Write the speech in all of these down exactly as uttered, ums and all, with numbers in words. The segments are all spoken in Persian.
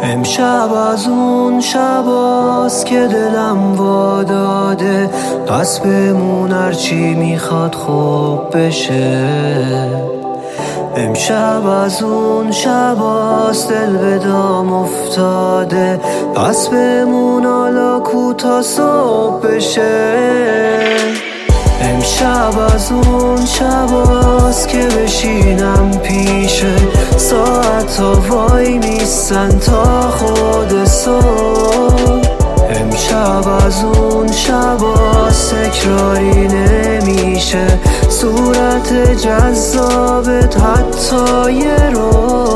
امشب از اون شباست که دلم واداده پس بمون هرچی میخواد خوب بشه. امشب از اون شباست دل به دام افتاده پس بمون حالا کو تا صبح بشه. امشب از اون شباست که بشینم پیشه ساعت ها وای میستن تا خود صبح. امشب از اون شباست تکراری نمیشه صورت جذابت حتی یه رو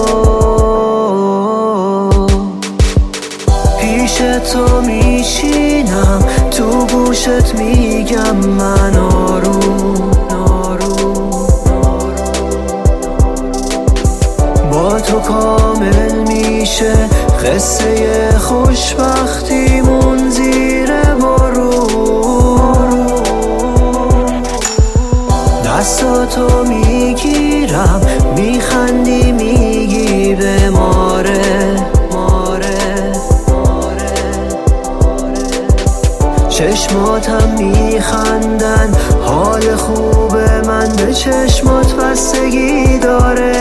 پیش تو میشینم تو گوشت میگم من آروم آروم با تو کامل میشه قصه خوشبختیمون زیر بارون. دستاتو میگیرم میخندی میگی به ماره ماره ماره چشماتم میخندن حال خوب من به چشمات بستگی داره.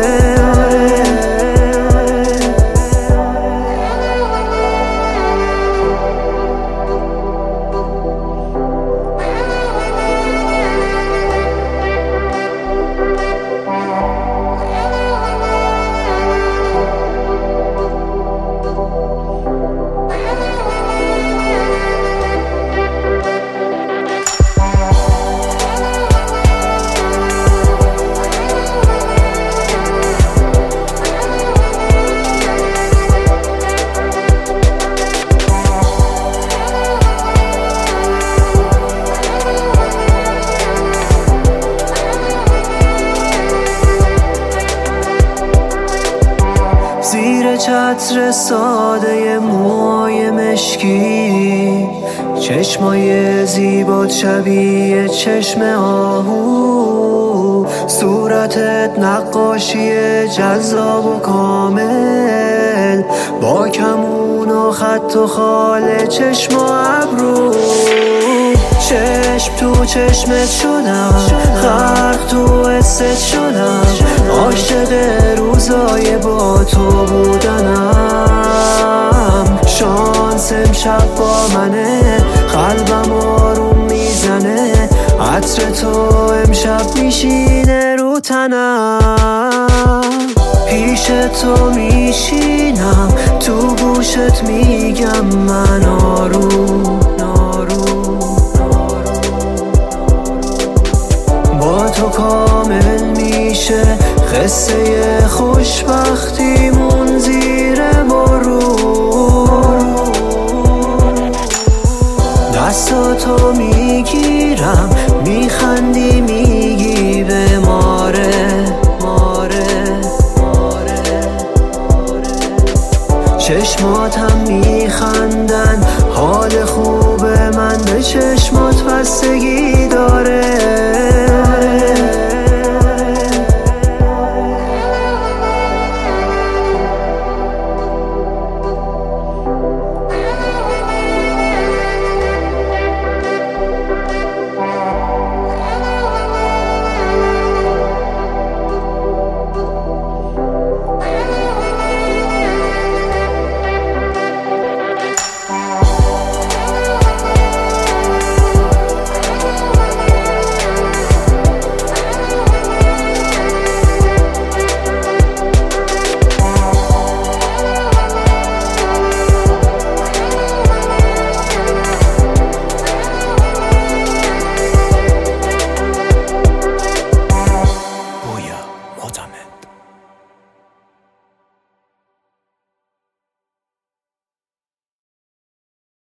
زیر چتر ساده موهای مشکی چشمای زیبات شبیه چشم آهو صورتت نقاشی جذاب و کامل با کمون و خط و خال چشم و ابرو. چشم تو چشمت شدم غرق تو حست شدم عاشق روزای با تو بودنم. شانس امشب با منه قلبم آروم میزنه عطر تو امشب میشینه رو تنم. پیش تو میشینم تو گوشت میگم من آروم آروم با تو کامل میشه قصه خوشبختیمون